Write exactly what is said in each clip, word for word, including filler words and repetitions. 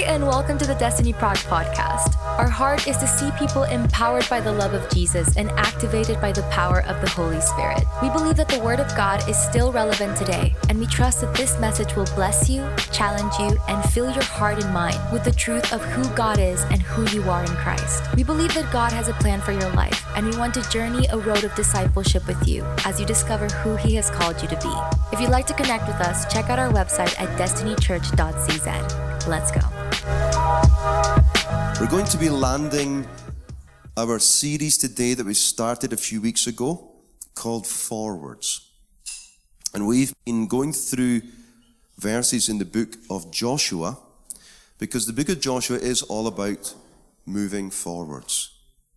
and welcome to the Destiny Prague podcast. Our heart is to see people empowered by the love of Jesus and activated by the power of the Holy Spirit. We believe that the Word of God is still relevant today, and we trust that this message will bless you, challenge you, and fill your heart and mind with the truth of who God is and who you are in Christ. We believe that God has a plan for your life, and we want to journey a road of discipleship with you as you discover who He has called you to be. If you'd like to connect with us, check out our website at destiny church dot c z. Let's go. We're going to be landing our series today that we started a few weeks ago called Forwards. And we've been going through verses in the book of Joshua because the book of Joshua is all about moving forwards.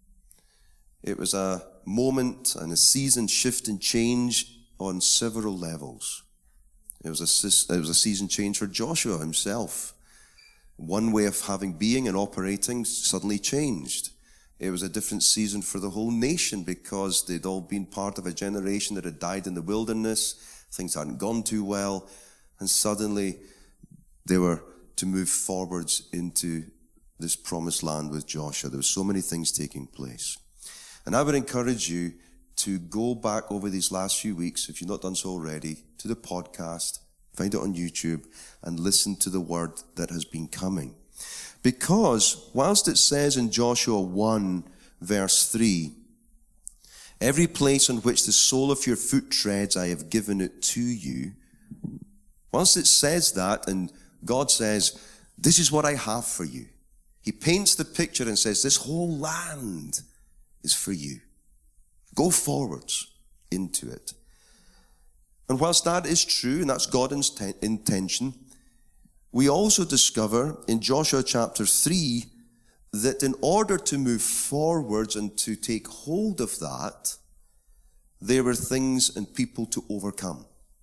It was a moment and a season shift and change on several levels. It was a, it was a season change for Joshua himself. One way of having being and operating suddenly changed. It was a different season for the whole nation because they'd all been part of a generation that had died in the wilderness. Things hadn't gone too well. And suddenly they were to move forwards into this promised land with Joshua. There were so many things taking place. And I would encourage you to go back over these last few weeks, if you've not done so already, to the podcast, find it on YouTube, and listen to the word that has been coming. Because whilst it says in Joshua one, verse three, every place on which the sole of your foot treads, I have given it to you. Whilst it says that, and God says, this is what I have for you. He paints the picture and says, this whole land is for you. Go forwards into it. And whilst that is true, and that's God's intention, we also discover in Joshua chapter three that in order to move forwards and to take hold of that, there were things and people to overcome.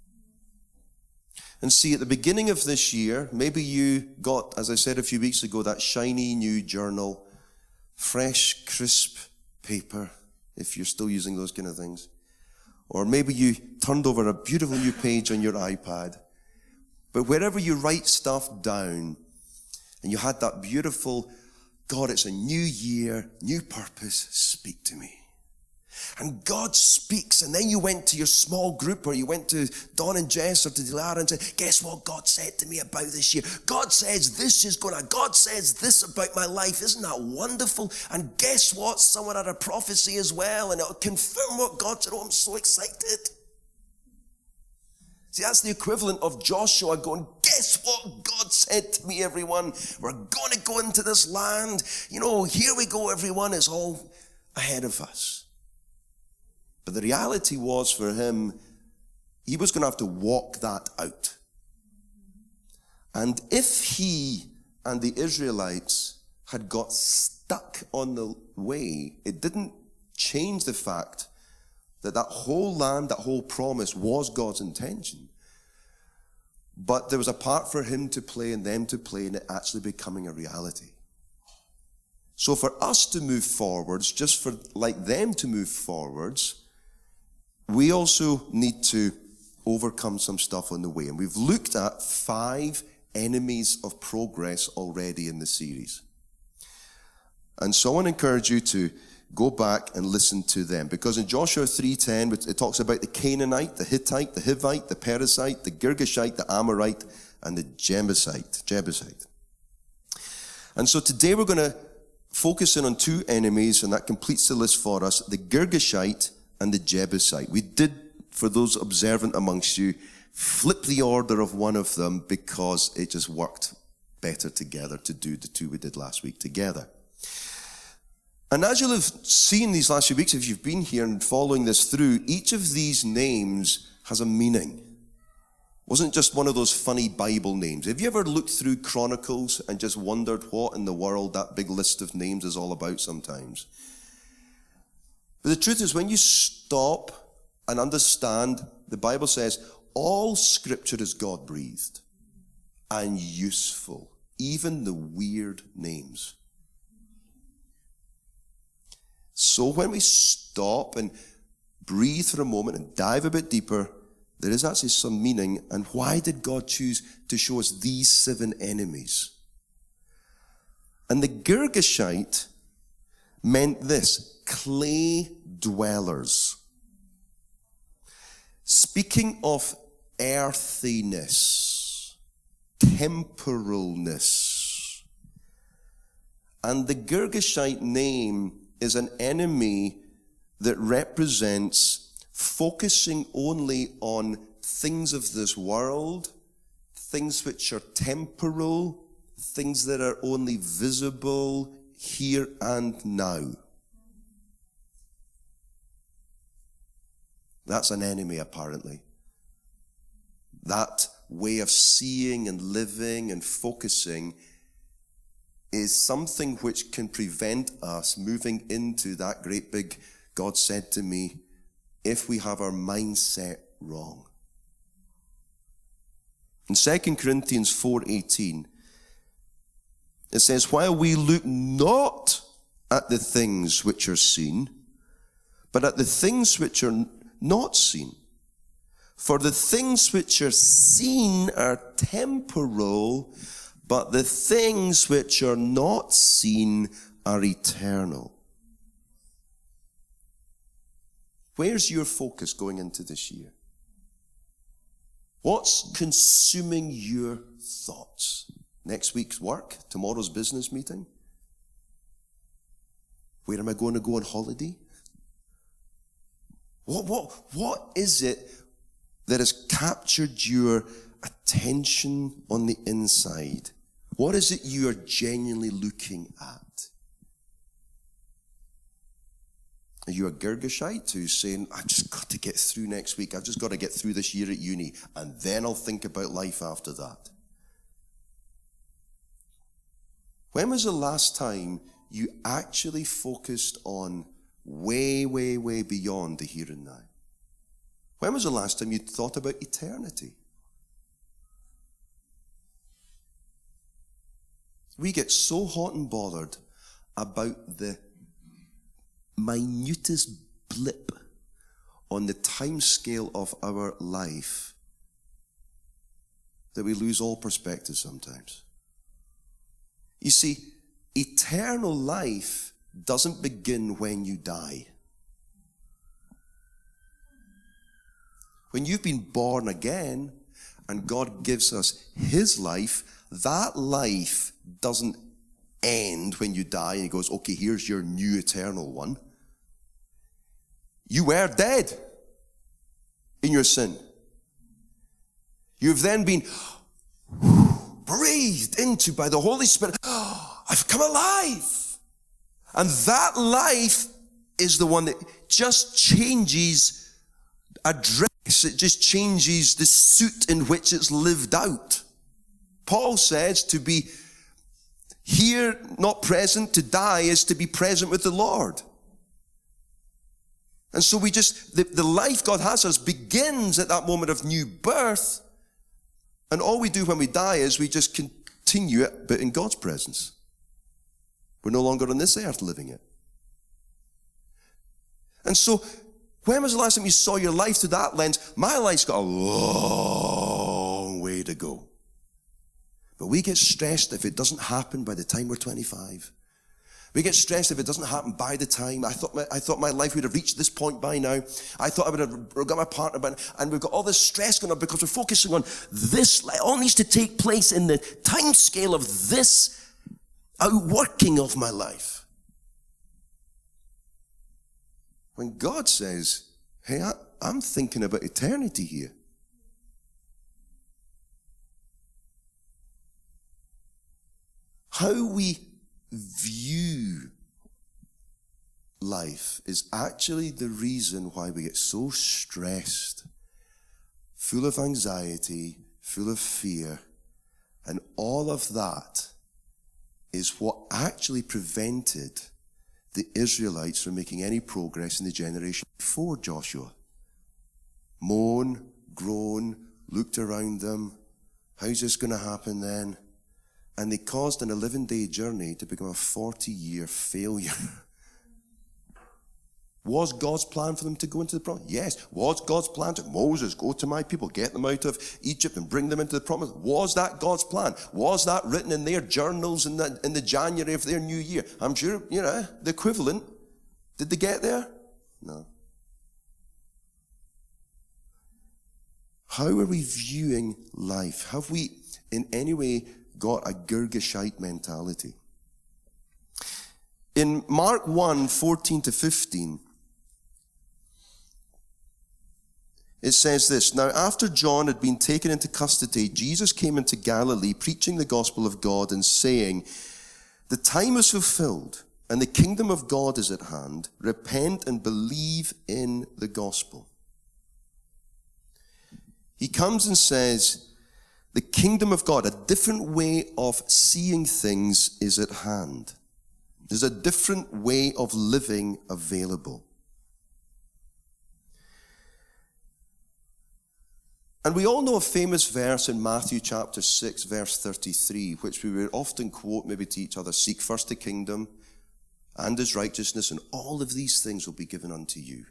And see, at the beginning of this year, maybe you got, as I said a few weeks ago, that shiny new journal, fresh, crisp paper, if you're still using those kind of things. Or maybe you turned over a beautiful new page on your iPad. But wherever you write stuff down, and you had that beautiful, God, it's a new year, new purpose, speak to me. And God speaks, and then you went to your small group, or you went to Don and Jess or to Dilara and said, guess what God said to me about this year? God says this is going to, God says this about my life. Isn't that wonderful? And guess what? Someone had a prophecy as well, and it'll confirm what God said. Oh, I'm so excited. See, that's the equivalent of Joshua going, guess what God said to me, everyone? We're going to go into this land. You know, here we go, everyone. It's all ahead of us. But the reality was for him, he was going to have to walk that out. And if he and the Israelites had got stuck on the way, it didn't change the fact that that whole land, that whole promise was God's intention. But there was a part for him to play and them to play in it actually becoming a reality. So for us to move forwards, just for like them to move forwards, we also need to overcome some stuff on the way. And we've looked at five enemies of progress already in the series. And so I want to encourage you to go back and listen to them. Because in Joshua three ten, it talks about the Canaanite, the Hittite, the Hivite, the Perizzite, the Girgashite, the Amorite, and the Jebusite. Jebusite. And so today we're going to focus in on two enemies, and that completes the list for us, the Girgashite and the Jebusite. We did, for those observant amongst you, flip the order of one of them because it just worked better together to do the two we did last week together. And as you'll have seen these last few weeks, if you've been here and following this through, each of these names has a meaning. It wasn't just one of those funny Bible names. Have you ever looked through Chronicles and just wondered what in the world that big list of names is all about sometimes? But the truth is, when you stop and understand, the Bible says, all scripture is God-breathed and useful, even the weird names. So when we stop and breathe for a moment and dive a bit deeper, there is actually some meaning. And why did God choose to show us these seven enemies? And the Girgashite meant this, clay dwellers. Speaking of earthiness, temporalness. And the Girgashite name is an enemy that represents focusing only on things of this world, things which are temporal, things that are only visible here and now. That's an enemy, apparently. That way of seeing and living and focusing is something which can prevent us moving into that great big God said to me, if we have our mindset wrong. In Second Corinthians four eighteen, it says, while we look not at the things which are seen, but at the things which are not seen. For the things which are seen are temporal, but the things which are not seen are eternal. Where's your focus going into this year? What's consuming your thoughts? Next week's work? Tomorrow's business meeting? Where am I going to go on holiday? What, what, what is it that has captured your attention on the inside? What is it you are genuinely looking at? Are you a Girgashite who's saying, I've just got to get through next week. I've just got to get through this year at uni, and then I'll think about life after that? When was the last time you actually focused on way, way, way beyond the here and now? When was the last time you thought about eternity? We get so hot and bothered about the minutest blip on the time scale of our life that we lose all perspective sometimes. You see, eternal life doesn't begin when you die. When you've been born again and God gives us His life, that life doesn't end when you die and He goes, okay, here's your new eternal one. You were dead in your sin. You've then been breathed into by the Holy Spirit. Oh, I've come alive. And that life is the one that just changes a dress. It just changes the suit in which it's lived out. Paul says to be here, not present, to die is to be present with the Lord. And so we just, the, the life God has us begins at that moment of new birth. And all we do when we die is we just continue it, but in God's presence. We're no longer on this earth living it. And so, when was the last time you saw your life through that lens? My life's got a long way to go. But we get stressed if it doesn't happen by the time we're twenty-five. We get stressed if it doesn't happen by the time. I thought my, I thought my life would have reached this point by now. I thought I would have got my partner by now. And we've got all this stress going on because we're focusing on this. It all needs to take place in the time scale of this outworking of my life. When God says, hey, I, I'm thinking about eternity here. How we view life is actually the reason why we get so stressed, full of anxiety, full of fear, and all of that is what actually prevented the Israelites from making any progress in the generation before Joshua. Moan, groan, looked around them. How's this going to happen then? And they caused an eleven-day journey to become a forty-year failure. Was God's plan for them to go into the promise? Yes. Was God's plan to Moses, go to my people, get them out of Egypt and bring them into the promise? Was that God's plan? Was that written in their journals in the, in the January of their new year? I'm sure, you know, the equivalent. Did they get there? No. How are we viewing life? Have we in any way got a Girgashite mentality? In Mark one, fourteen to fifteen, it says this, "Now after John had been taken into custody, Jesus came into Galilee preaching the gospel of God and saying, 'The time is fulfilled and the kingdom of God is at hand. Repent and believe in the gospel.'" He comes and says, the kingdom of God, a different way of seeing things is at hand. There's a different way of living available. And we all know a famous verse in Matthew chapter six, verse thirty-three, which we would often quote maybe to each other, "Seek first the kingdom and his righteousness, and all of these things will be given unto you."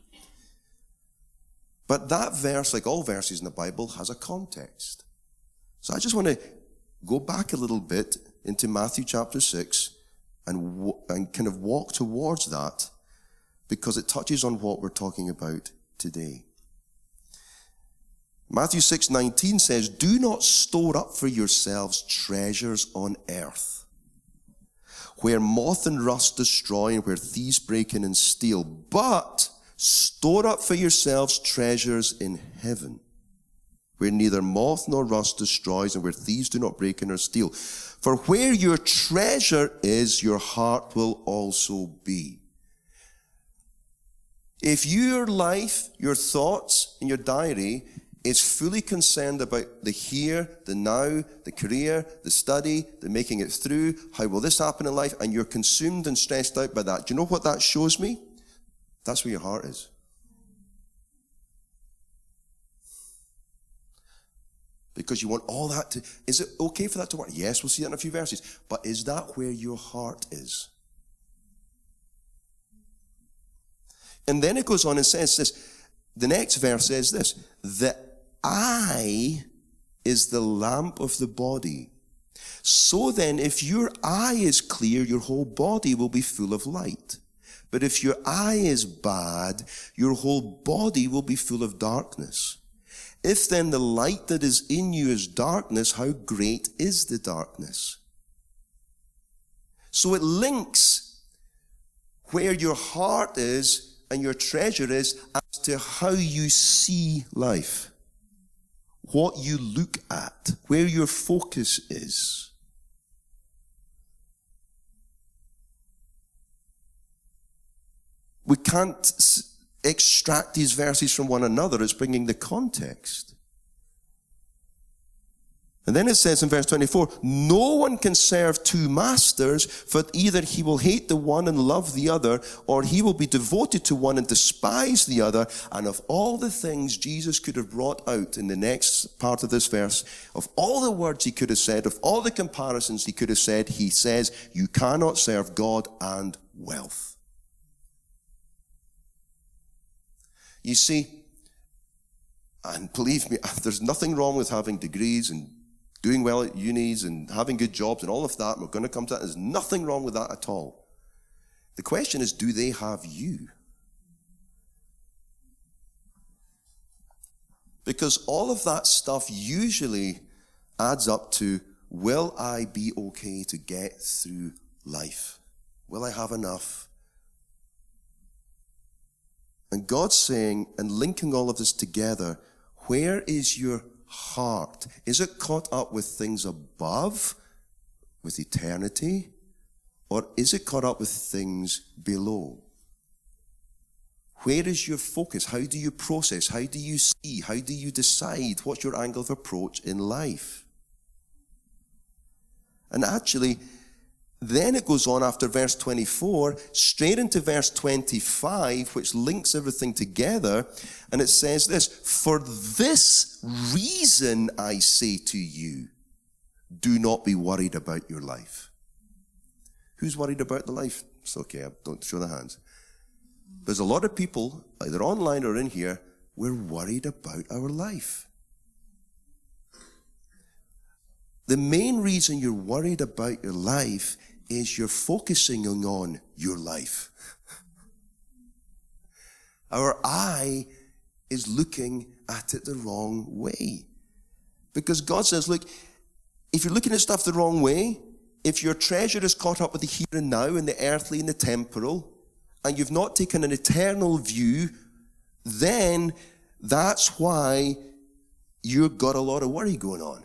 But that verse, like all verses in the Bible, has a context. So I just want to go back a little bit into Matthew chapter six and, and kind of walk towards that, because it touches on what we're talking about today. Matthew six nineteen says, "Do not store up for yourselves treasures on earth, where moth and rust destroy and where thieves break in and steal, but store up for yourselves treasures in heaven, where neither moth nor rust destroys and where thieves do not break in or steal. For where your treasure is, your heart will also be." If your life, your thoughts, and your diary is fully concerned about the here, the now, the career, the study, the making it through, how will this happen in life, and you're consumed and stressed out by that, do you know what that shows me? That's where your heart is. Because you want all that to, is it okay for that to work? Yes, we'll see that in a few verses. But is that where your heart is? And then it goes on and says this, the next verse says this, "The eye is the lamp of the body. So then, if your eye is clear, your whole body will be full of light. But if your eye is bad, your whole body will be full of darkness. If then the light that is in you is darkness, how great is the darkness?" So it links where your heart is and your treasure is as to how you see life, what you look at, where your focus is. We can't extract these verses from one another. It's bringing the context. And then it says in verse twenty-four, "No one can serve two masters, for either he will hate the one and love the other, or he will be devoted to one and despise the other." And of all the things Jesus could have brought out in the next part of this verse, of all the words he could have said, of all the comparisons he could have said, he says, you cannot serve God and wealth. You see, and believe me, there's nothing wrong with having degrees and doing well at unis and having good jobs and all of that. We're going to come to that. There's nothing wrong with that at all. The question is, do they have you? Because all of that stuff usually adds up to, will I be okay to get through life? Will I have enough? And God's saying, and linking all of this together, where is your heart? Is it caught up with things above, with eternity? Or is it caught up with things below? Where is your focus? How do you process? How do you see? How do you decide? What's your angle of approach in life? And actually, then it goes on after verse twenty-four, straight into verse twenty-five, which links everything together. And it says this, "For this reason I say to you, do not be worried about your life." Who's worried about the life? It's okay, don't show the hands. There's a lot of people, either online or in here, we're worried about our life. The main reason you're worried about your life is you're focusing on your life. Our eye is looking at it the wrong way. Because God says, look, if you're looking at stuff the wrong way, if your treasure is caught up with the here and now and the earthly and the temporal, and you've not taken an eternal view, then that's why you've got a lot of worry going on.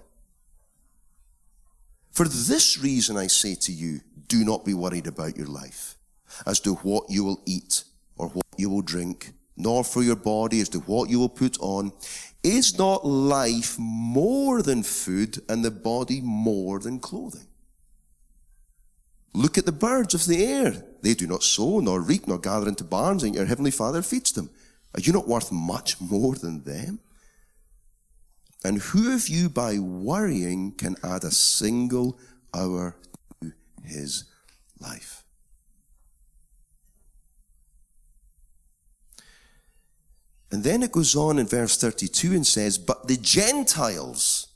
For this reason, I say to you, do not be worried about your life, as to what you will eat or what you will drink, nor for your body as to what you will put on. Is not life more than food, and the body more than clothing? Look at the birds of the air. They do not sow, nor reap, nor gather into barns, and your heavenly Father feeds them. Are you not worth much more than them? And who of you by worrying can add a single hour to his life? And then it goes on in verse thirty-two and says, but the Gentiles,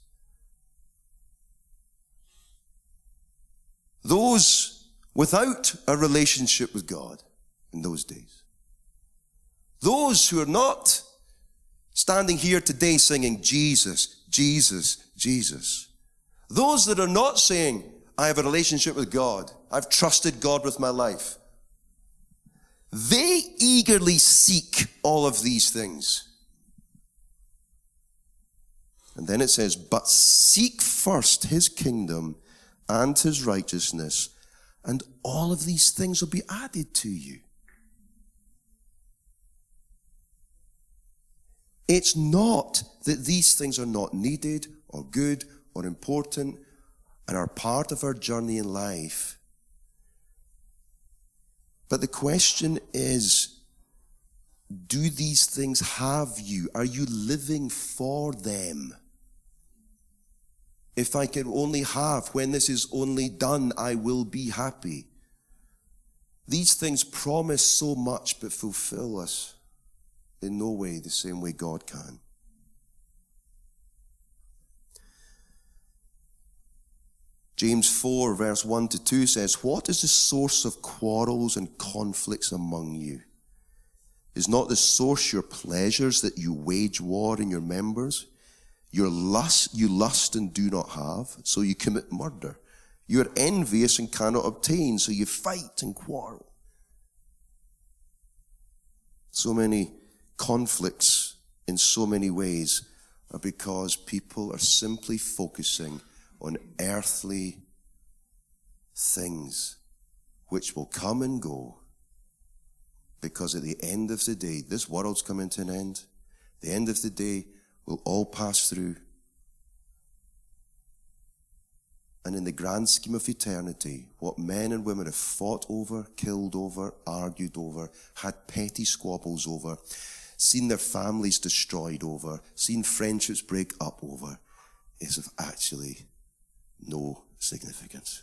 those without a relationship with God in those days, those who are not standing here today singing Jesus, Jesus, Jesus, those that are not saying, I have a relationship with God, I've trusted God with my life, they eagerly seek all of these things. And then it says, but seek first his kingdom and his righteousness, and all of these things will be added to you. It's not that these things are not needed or good or important and are part of our journey in life. But the question is, do these things have you? Are you living for them? If I can only have, when this is only done, I will be happy. These things promise so much but fulfill us in no way the same way God can. James four, verse one to two says, what is the source of quarrels and conflicts among you? Is not the source your pleasures that you wage war in your members? Your lust, you lust and do not have, so you commit murder. You are envious and cannot obtain, so you fight and quarrel. So many conflicts in so many ways are because people are simply focusing on earthly things which will come and go, because at the end of the day, this world's coming to an end. The end of the day, we'll all pass through. And in the grand scheme of eternity, what men and women have fought over, killed over, argued over, had petty squabbles over, seen their families destroyed over, seen friendships break up over, is of actually no significance.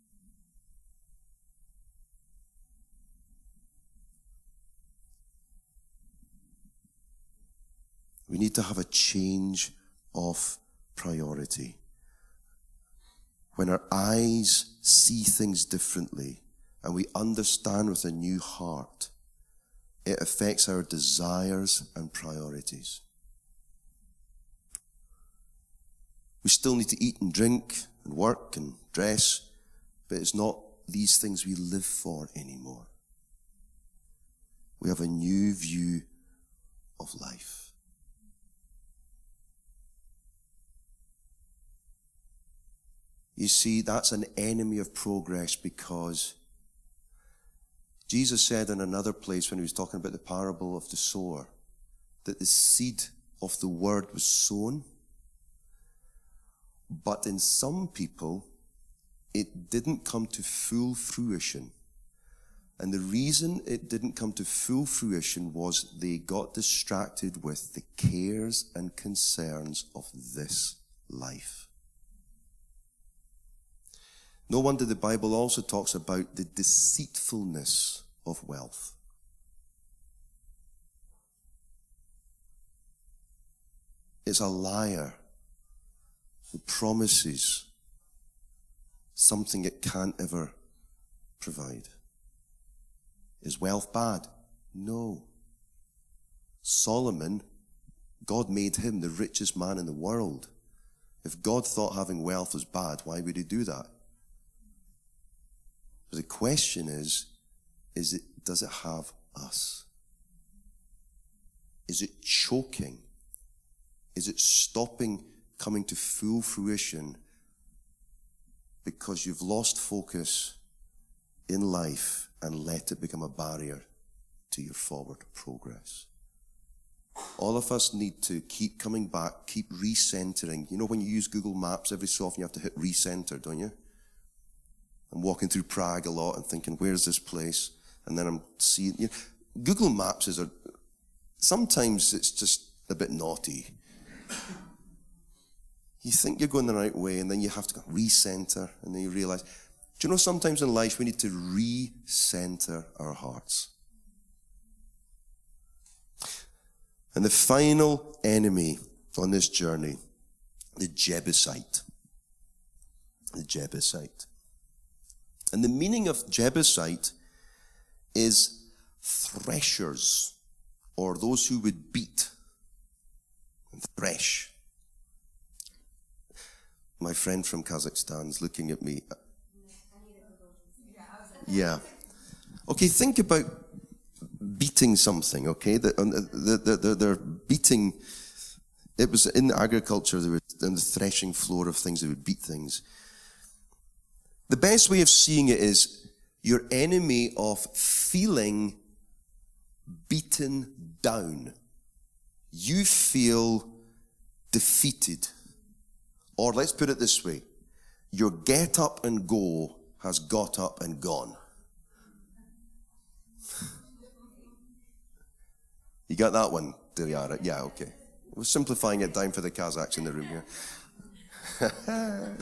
We need to have a change of priority. When our eyes see things differently and we understand with a new heart, it affects our desires and priorities. We still need to eat and drink and work and dress, but it's not these things we live for anymore. We have a new view of life. You see, that's an enemy of progress, because Jesus said in another place when he was talking about the parable of the sower, that the seed of the word was sown, but in some people, it didn't come to full fruition. And the reason it didn't come to full fruition was they got distracted with the cares and concerns of this life. No wonder the Bible also talks about the deceitfulness of wealth. It's a liar who promises something it can't ever provide. Is wealth bad? No. Solomon, God made him the richest man in the world. If God thought having wealth was bad, why would he do that? But the question is, is it, does it have us? Is it choking? Is it stopping coming to full fruition because you've lost focus in life and let it become a barrier to your forward progress? All of us need to keep coming back, keep recentering. You know, when you use Google Maps, every so often you have to hit recenter, don't you? I'm walking through Prague a lot and thinking, where's this place? And then I'm seeing, you know, Google Maps is a, sometimes it's just a bit naughty. You think you're going the right way, and then you have to go recenter, and then you realize, do you know, sometimes in life we need to recenter our hearts. And the final enemy on this journey, the Jebusite. The Jebusite. And the meaning of Jebusite is threshers, or those who would beat and thresh. My friend from Kazakhstan is looking at me. Yeah. Okay, think about beating something, okay? They're beating, it was in agriculture, they were on the threshing floor of things, they would beat things. The best way of seeing it is your enemy of feeling beaten down. You feel defeated. Or let's put it this way, your get up and go has got up and gone. You got that one, Dilyara? Yeah, okay. We're simplifying it down for the Kazakhs in the room here.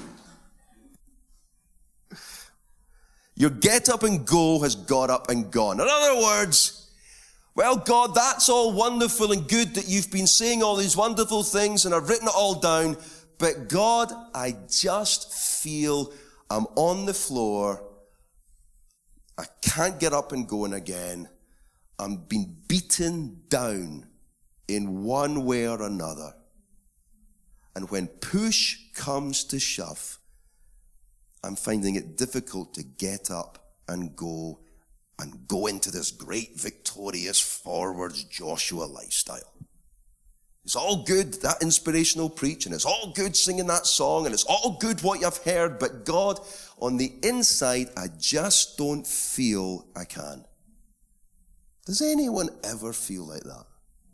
Your get up and go has got up and gone. In other words, well, God, that's all wonderful and good that you've been saying all these wonderful things and I've written it all down, but God, I just feel I'm on the floor. I can't get up and going again. I'm being beaten down in one way or another. And when push comes to shove, I'm finding it difficult to get up and go and go into this great, victorious, forwards Joshua lifestyle. It's all good, that inspirational preaching. It's all good singing that song, and it's all good what you've heard, but God, on the inside, I just don't feel I can. Does anyone ever feel like that?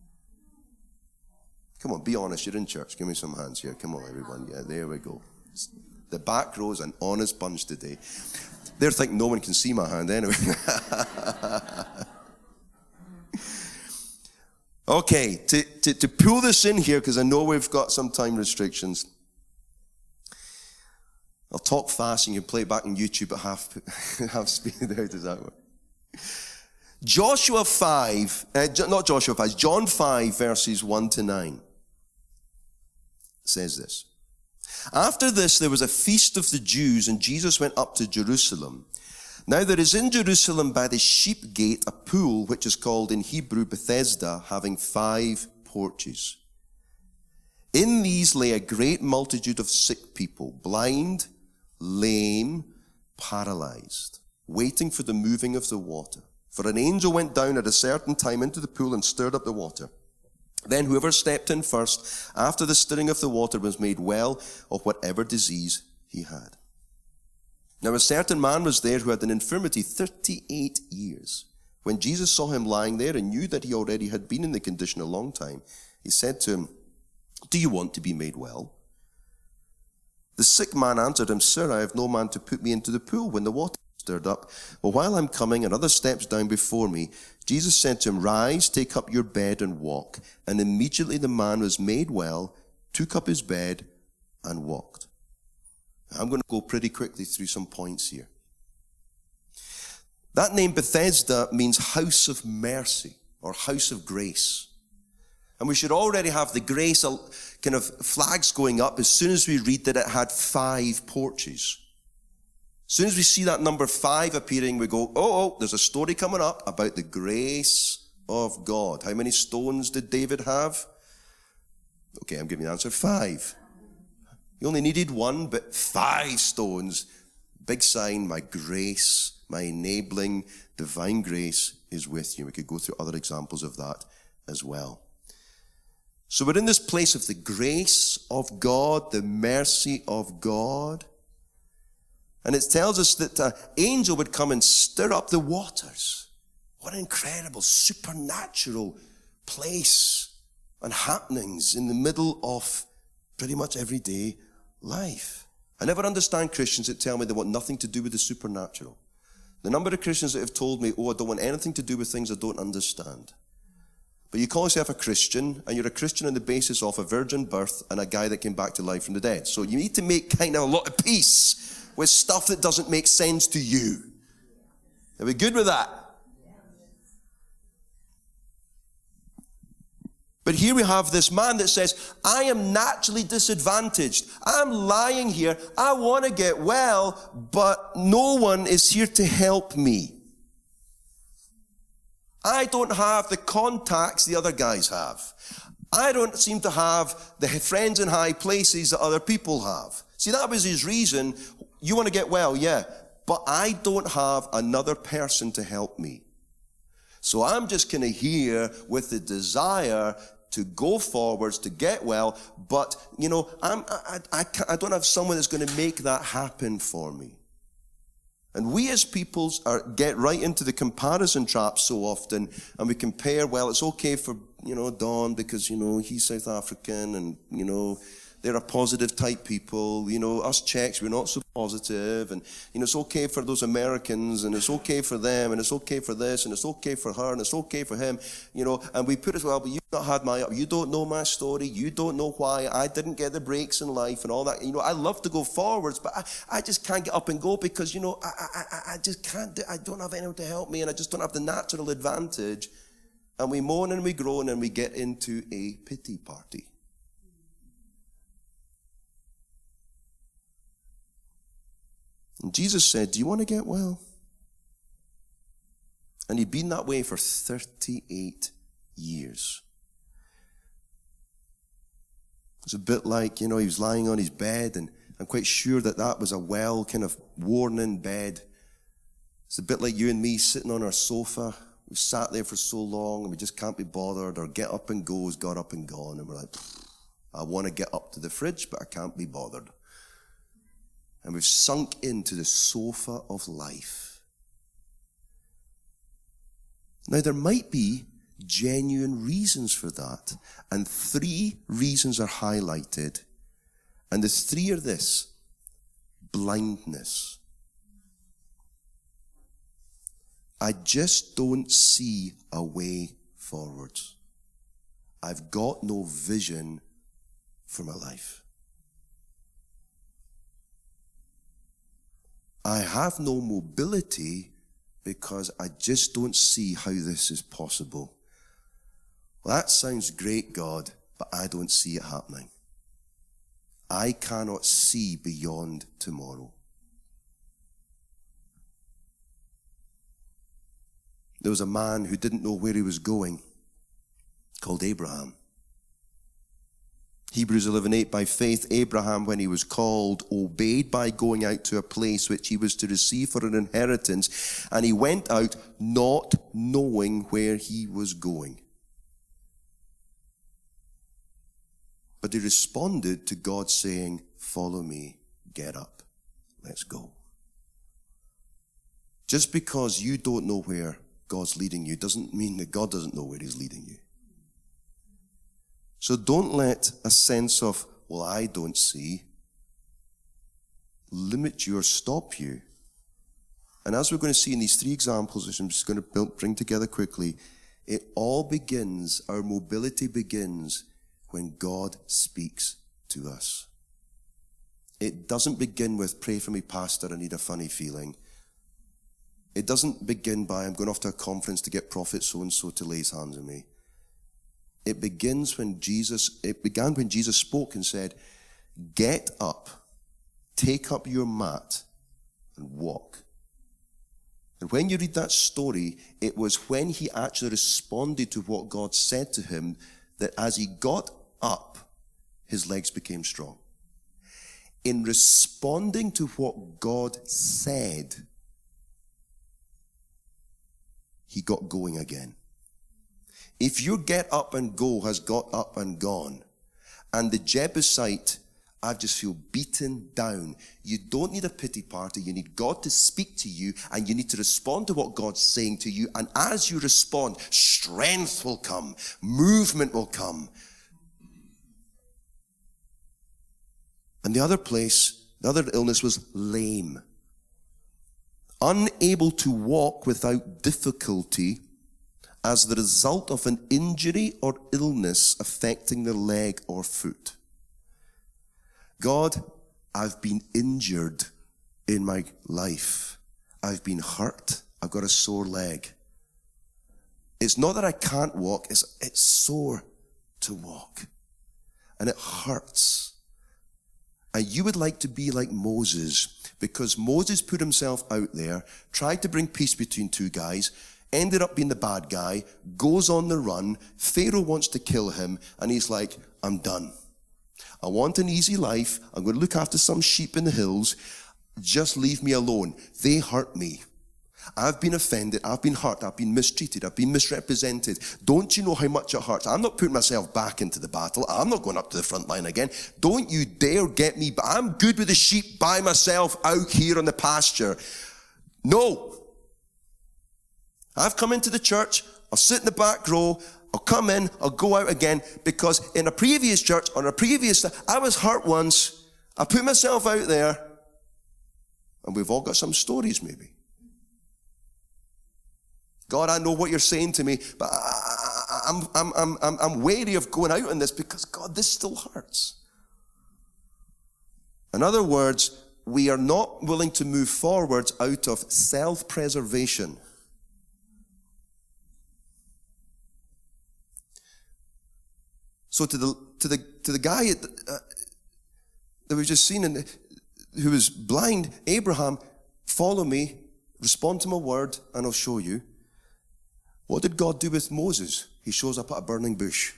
Come on, be honest, you're in church. Give me some hands here. Come on, everyone. Yeah, there we go. The back row's an honest bunch today. They're thinking no one can see my hand anyway. Okay, to, to, to pull this in here, because I know we've got some time restrictions. I'll talk fast and you can play it back on YouTube at half, half speed. How does that work? Joshua five, uh, not Joshua five, John five verses one to nine says this. After this, there was a feast of the Jews, and Jesus went up to Jerusalem. Now there is in Jerusalem by the sheep gate a pool, which is called in Hebrew Bethesda, having five porches. In these lay a great multitude of sick people, blind, lame, paralyzed, waiting for the moving of the water. For an angel went down at a certain time into the pool and stirred up the water. Then whoever stepped in first, after the stirring of the water, was made well of whatever disease he had. Now a certain man was there who had an infirmity thirty-eight years. When Jesus saw him lying there and knew that he already had been in the condition a long time, he said to him, "Do you want to be made well?" The sick man answered him, "Sir, I have no man to put me into the pool when the water is stirred up. But while I'm coming, another steps down before me." Jesus said to him, "Rise, take up your bed and walk." And immediately the man was made well, took up his bed and walked. I'm going to go pretty quickly through some points here. That name Bethesda means house of mercy or house of grace. And we should already have the grace kind of flags going up as soon as we read that it had five porches. As soon as we see that number five appearing, we go, oh, oh, there's a story coming up about the grace of God. How many stones did David have? Okay, I'm giving you the answer, five. He only needed one, but five stones. Big sign, my grace, my enabling divine grace is with you. We could go through other examples of that as well. So we're in this place of the grace of God, the mercy of God. And it tells us that an angel would come and stir up the waters. What an incredible, supernatural place and happenings in the middle of pretty much everyday life. I never understand Christians that tell me they want nothing to do with the supernatural. The number of Christians that have told me, oh, I don't want anything to do with things I don't understand. But you call yourself a Christian, and you're a Christian on the basis of a virgin birth and a guy that came back to life from the dead. So you need to make kind of a lot of peace with stuff that doesn't make sense to you. Are we good with that? But here we have this man that says, I am naturally disadvantaged. I'm lying here. I want to get well, but no one is here to help me. I don't have the contacts the other guys have. I don't seem to have the friends in high places that other people have. See, that was his reason. You want to get well, yeah, but I don't have another person to help me. So I'm just kind of here with the desire to go forwards, to get well, but, you know, I'm, I, I, I don't have someone that's going to make that happen for me. And we as peoples are, get right into the comparison trap so often, and we compare, well, it's okay for, you know, Don because, you know, he's South African and, you know, they're a positive type people. You know, us Czechs, we're not so positive. And, you know, it's okay for those Americans, and it's okay for them, and it's okay for this, and it's okay for her, and it's okay for him. You know, and we put as well, but you've not had my, you don't know my story. You don't know why I didn't get the breaks in life and all that. You know, I love to go forwards, but I, I just can't get up and go because, you know, I, I, I just can't, do, I don't have anyone to help me, and I just don't have the natural advantage. And we moan and we groan and we get into a pity party. And Jesus said, do you want to get well? And he'd been that way for thirty-eight years. It's a bit like, you know, he was lying on his bed, and I'm quite sure that that was a well kind of worn-in bed. It's a bit like you and me sitting on our sofa. We've sat there for so long, and we just can't be bothered. Our get up and go's got up and gone, and we're like, I want to get up to the fridge, but I can't be bothered. And we've sunk into the sofa of life. Now, there might be genuine reasons for that. And three reasons are highlighted. And the three are this: blindness. I just don't see a way forwards. I've got no vision for my life. I have no mobility because I just don't see how this is possible. Well, that sounds great, God, but I don't see it happening. I cannot see beyond tomorrow. There was a man who didn't know where he was going, called Abraham. Hebrews eleven eight, by faith Abraham, when he was called, obeyed by going out to a place which he was to receive for an inheritance, and he went out not knowing where he was going. But he responded to God saying, follow me, get up, let's go. Just because you don't know where God's leading you doesn't mean that God doesn't know where he's leading you. So don't let a sense of, well, I don't see, limit you or stop you. And as we're going to see in these three examples, which I'm just going to bring together quickly, it all begins, our mobility begins when God speaks to us. It doesn't begin with, pray for me, Pastor, I need a funny feeling. It doesn't begin by, I'm going off to a conference to get prophet so-and-so to lay his hands on me. It begins when Jesus, it began when Jesus spoke and said, get up, take up your mat, and walk. And when you read that story, it was when he actually responded to what God said to him that as he got up, his legs became strong. In responding to what God said, he got going again. If your get up and go has got up and gone, and the Jebusite, I just feel beaten down, you don't need a pity party. You need God to speak to you, and you need to respond to what God's saying to you. And as you respond, strength will come, movement will come. And the other place, the other illness was lame. Unable to walk without difficulty as the result of an injury or illness affecting the leg or foot. God, I've been injured in my life. I've been hurt. I've got a sore leg. It's not that I can't walk, it's, it's sore to walk. And it hurts. And you would like to be like Moses, because Moses put himself out there, tried to bring peace between two guys, ended up being the bad guy, goes on the run, Pharaoh wants to kill him, and he's like, I'm done. I want an easy life. I'm going to look after some sheep in the hills. Just leave me alone. They hurt me. I've been offended. I've been hurt. I've been mistreated. I've been misrepresented. Don't you know how much it hurts? I'm not putting myself back into the battle. I'm not going up to the front line again. Don't you dare get me back. I'm good with the sheep by myself out here on the pasture. No. I've come into the church. I'll sit in the back row. I'll come in, I'll go out again, because in a previous church, on a previous, I was hurt once, I put myself out there, and we've all got some stories maybe. God, I know what you're saying to me, but I, I'm, I'm, I'm, I'm, I'm wary of going out on this, because God, this still hurts. In other words, we are not willing to move forwards out of self-preservation. So to the to the to the guy uh, that we've just seen, and who was blind, Abraham, follow me, respond to my word, and I'll show you. What did God do with Moses? He shows up at a burning bush.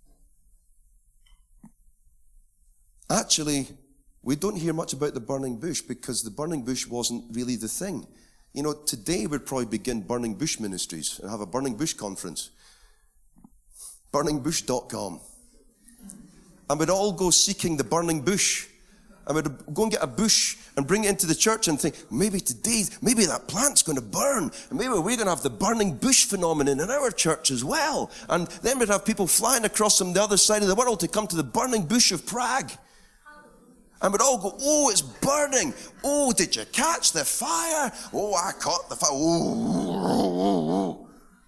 Actually, we don't hear much about the burning bush, because the burning bush wasn't really the thing. You know, today we'd probably begin burning bush ministries and have a burning bush conference. burning bush dot com. And we'd all go seeking the burning bush. And we'd go and get a bush and bring it into the church and think, maybe today, maybe that plant's going to burn. And maybe we're going to have the burning bush phenomenon in our church as well. And then we'd have people flying across from the other side of the world to come to the burning bush of Prague. And we'd all go, oh, it's burning. Oh, did you catch the fire? Oh, I caught the fire. Oh, oh, oh, oh.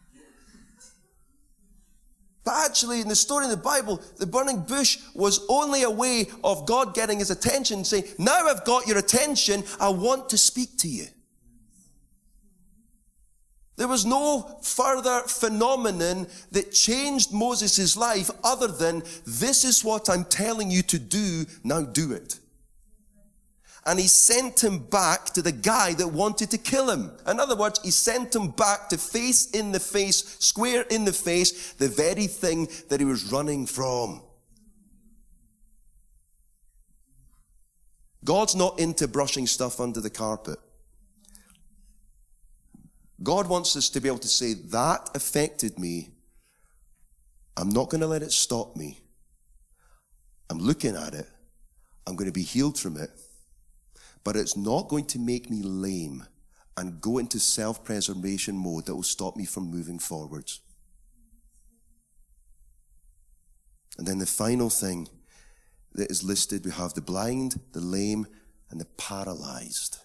But actually, in the story in the Bible, the burning bush was only a way of God getting his attention, saying, now I've got your attention, I want to speak to you. There was no further phenomenon that changed Moses' life other than, this is what I'm telling you to do, now do it. And he sent him back to the guy that wanted to kill him. In other words, he sent him back to face in the face, square in the face, the very thing that he was running from. God's not into brushing stuff under the carpet. God wants us to be able to say, that affected me. I'm not going to let it stop me. I'm looking at it. I'm going to be healed from it. But it's not going to make me lame and go into self-preservation mode that will stop me from moving forwards. And then the final thing that is listed, we have the blind, the lame, and the paralyzed.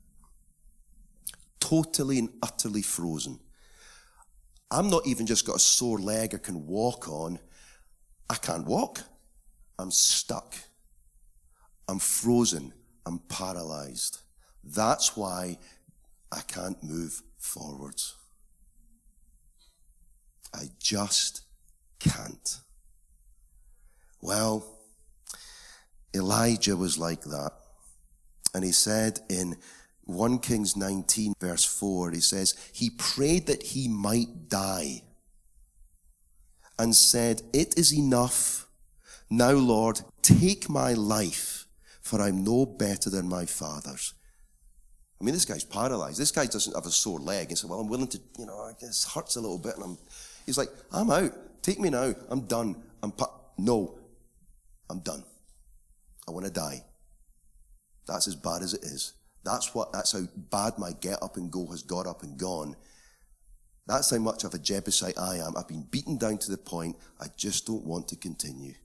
Totally and utterly frozen. I'm not even just got a sore leg I can walk on. I can't walk. I'm stuck. I'm frozen. I'm paralyzed. That's why I can't move forwards. I just can't. Well, Elijah was like that. And he said in First Kings nineteen, verse four, he says, he prayed that he might die and said, it is enough. Now, Lord, take my life, for I'm no better than my fathers. I mean, this guy's paralyzed. This guy doesn't have a sore leg. He said, well, I'm willing to, you know, I guess hurts a little bit. And I'm, he's like, I'm out. Take me now. I'm done. I'm pa- No, I'm done. I want to die. That's as bad as it is. That's what, that's how bad my get up and go has got up and gone. That's how much of a Jebusite I am. I've been beaten down to the point I just don't want to continue.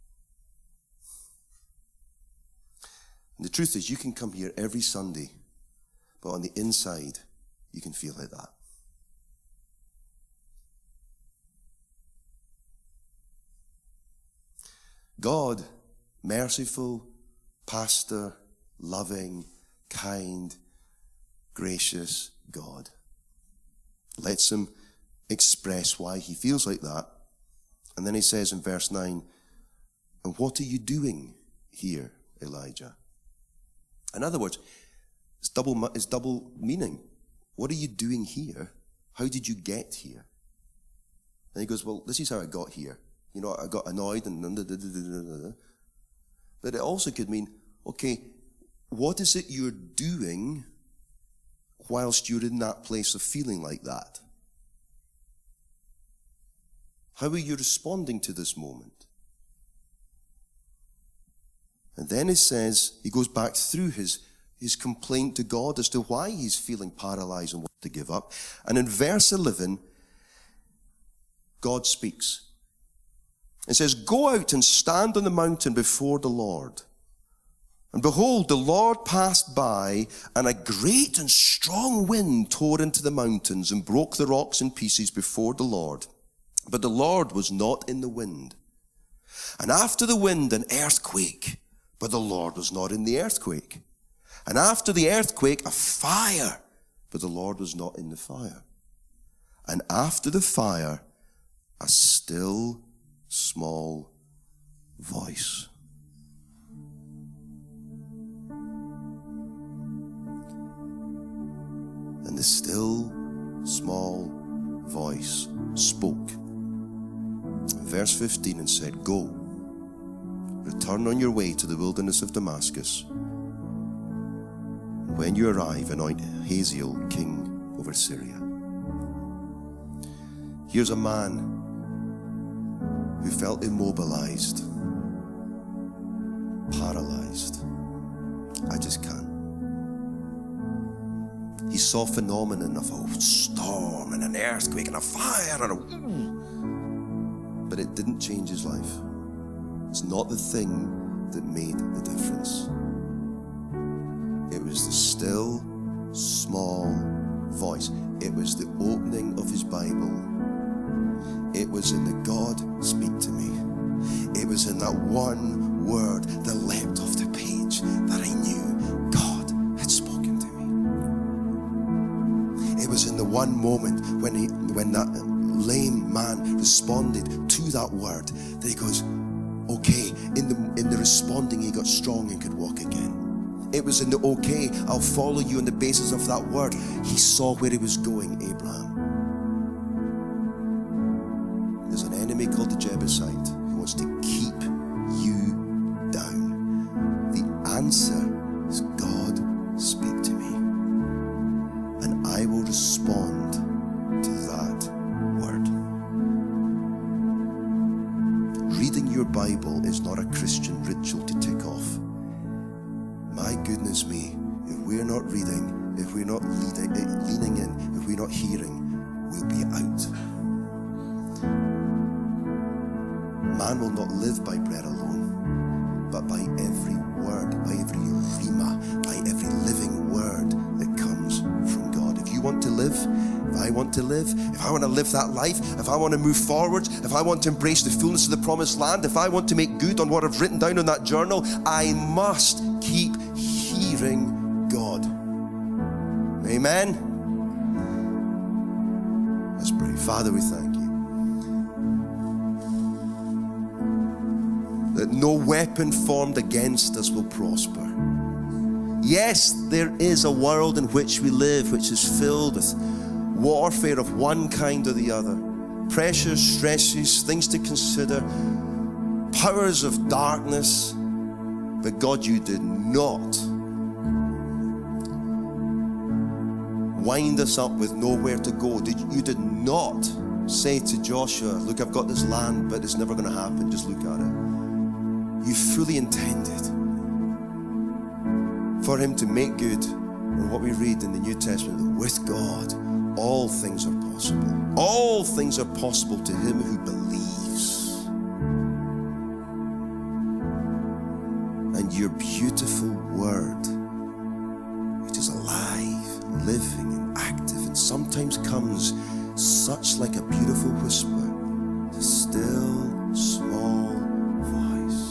And the truth is, you can come here every Sunday, but on the inside, you can feel like that. God, merciful, pastor, loving, kind, gracious God, lets him express why he feels like that. And then he says in verse nine, and what are you doing here, Elijah? In other words, it's double, it's double meaning. What are you doing here? How did you get here? And he goes, well, this is how I got here. You know, I got annoyed and da, da, da, da, da. But it also could mean, okay, what is it you're doing whilst you're in that place of feeling like that? How are you responding to this moment? And then he says, he goes back through his, his complaint to God as to why he's feeling paralyzed and wants to give up. And in verse eleven, God speaks. It says, go out and stand on the mountain before the Lord. And behold, the Lord passed by, and a great and strong wind tore into the mountains and broke the rocks in pieces before the Lord. But the Lord was not in the wind. And after the wind, an earthquake, but the Lord was not in the earthquake. And after the earthquake, a fire, but the Lord was not in the fire. And after the fire, a still, small voice. And the still, small voice spoke. Verse fifteen, and said, go, return on your way to the wilderness of Damascus. When you arrive, anoint Hazael king over Syria. Here's a man who felt immobilized, paralyzed. I just can't. He saw phenomenon of a storm and an earthquake and a fire and a... But it didn't change his life. It's not the thing that made the difference. It was the still, small voice. It was the opening of his Bible. It was in the God, speak to me. It was in that one word that leapt off the page that I knew God had spoken to me. It was in the one moment when he, when that lame man responded to that word that he goes, okay, in the, in the responding he got strong and could walk again. It was in the okay, I'll follow you on the basis of that word. He saw where he was going, Abraham. There's an enemy called the Jebusite who wants to keep you down. The answer is, God, speak to me. And I will respond to that word. Reading your Bible is not a Christian ritual to tick off. My goodness me, if we're not reading, if we're not leading, leaning in, if we're not hearing, we'll be out. Man will not live by bread alone, but by every word, by every rhema, by every living word that comes from God. If you want to live, if I want to live, if I want to live that life, if I want to move forward, if I want to embrace the fullness of the promised land, if I want to make good on what I've written down on that journal, I must keep hearing God. Amen. Let's pray. Father, we thank you. that no weapon formed against us will prosper. Yes, there is a world in which we live which is filled with warfare of one kind or the other. Pressures, stresses, things to consider, powers of darkness. But God, you did not wind us up with nowhere to go. Did, you did not say to Joshua, look, I've got this land, but it's never going to happen. Just look at it. You fully intended for him to make good. And what we read in the New Testament, that with God, all things are possible. All things are possible to him who believes. And your beautiful word, which is alive, living, and active, and sometimes comes such like a beautiful whisper, a still, small voice,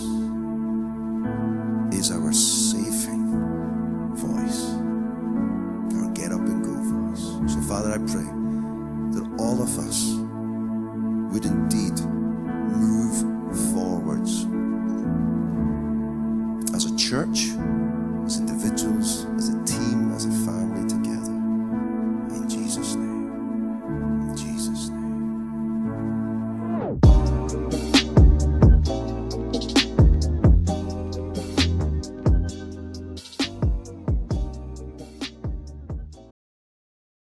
is our saving voice, our get up and go voice. So Father, I pray that all of us would indeed move forwards as a church, as individuals,